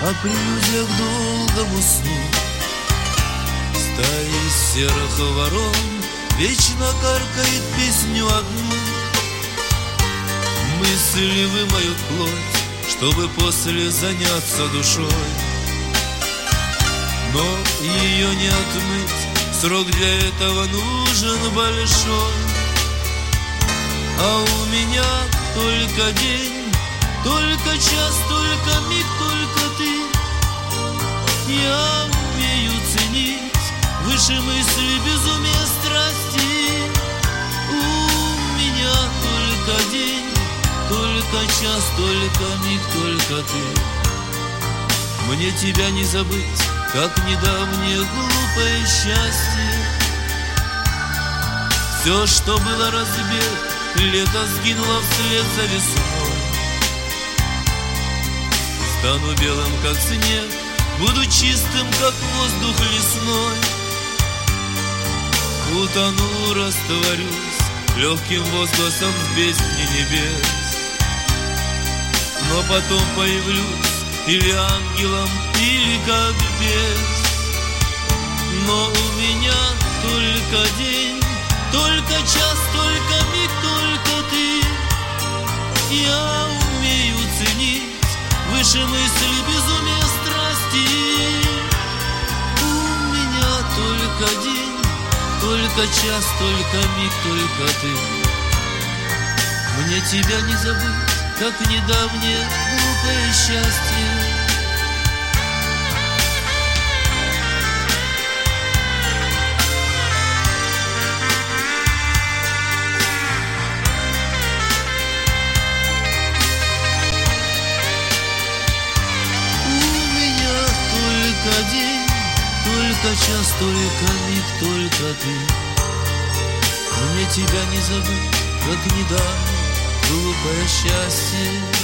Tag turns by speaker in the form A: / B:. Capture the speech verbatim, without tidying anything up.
A: о прелюдиях к долгому сну. Стая из серых ворон вечно каркает песню одну. Мысли вымоют плоть, чтобы после заняться душой. Но ее не отмыть, срок для этого нужен большой. А у меня только день, только час, только миг, только ты. Я умею ценить выше мысли безумия страсти. У меня только день, только час, только миг, только ты. Мне тебя не забыть, как недавнее глупое счастье. Все, что было разбито, лето сгинуло вслед за весной. Стану белым, как снег, буду чистым, как воздух лесной. Утону, растворюсь легким возгласом в бездне небес. Но потом появлюсь или ангелом, или как бес. Но у меня только день, только час, только миг, только ты. Я умею ценить выше мысли безумия страсти. У меня только день, только час, только миг, только ты. Мне тебя не забыть, как недавнее глупое счастье. Только день, только час, только миг, только ты. Мне тебя не забыть, как недавно глупое счастье.